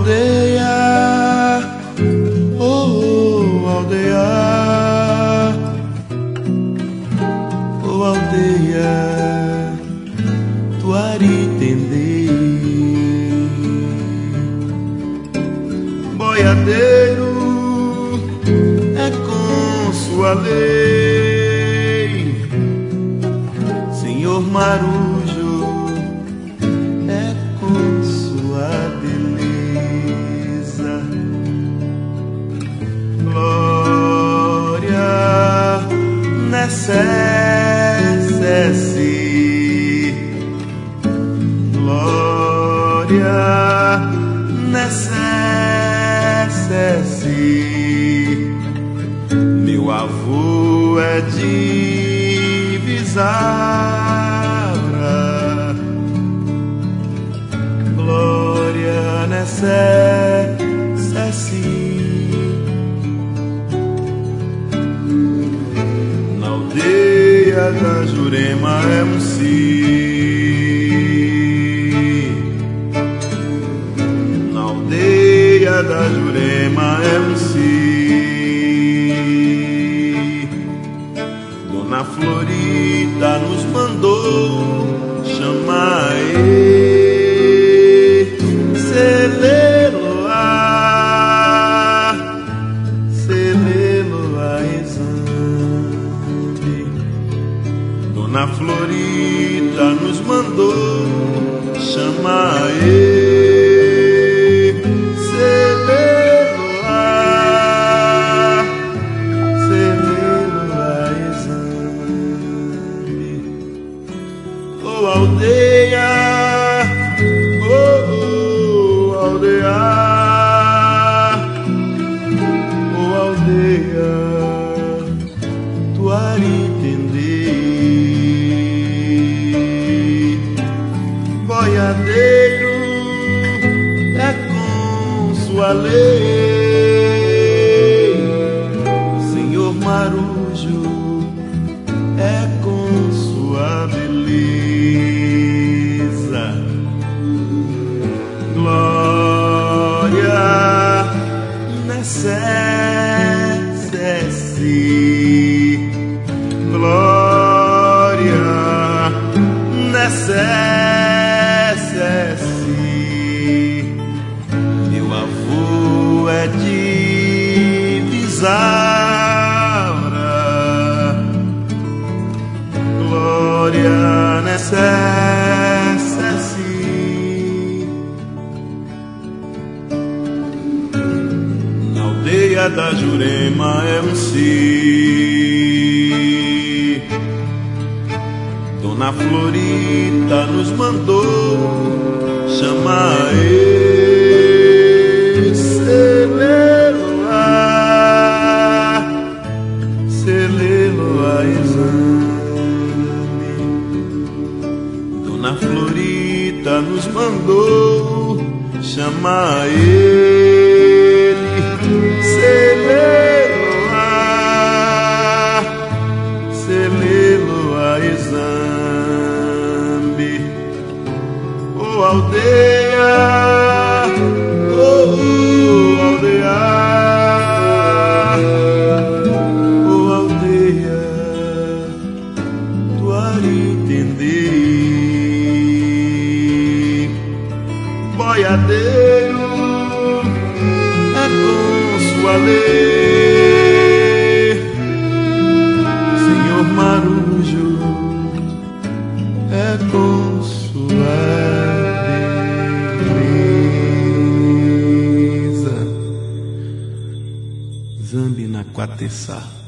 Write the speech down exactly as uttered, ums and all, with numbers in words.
aldeia, oh, aldeia, oh, aldeia, Tuaritendê. Boiadeiro é com sua lei, Senhor Marujo é com sua beleza. Glória necesse, glória necesse. Meu avô é de Visaura, glória necesse. Na aldeia da Jurema é um si, na aldeia da Jurema é um si. Dona Florida nos mandou chamar e Seleloa, Seleloa exame. Dona Florida nos mandou chamar e aldeia, oh, oh, aldeia, oh, aldeia, Tuaritendê. Boiadeiro é com sua lei, Senhor Marujo é com sua beleza. Glória necesse, glória necesse. Meu avô é de Visaura, glória necesse. Na aldeia da Jurema é um si, Dona Florida nos mandou chamar e Seleloa, Seleloa exame. Dona Florida nos mandou chamar ele, Seleloa, Seleloa exame. Oh, aldeia, oh, oh, aldeia, oh, aldeia, Tuaritendê. Boiadeiro é com sua lei, Senhor Marujo é com sua beleza. Zambi na Quateçá.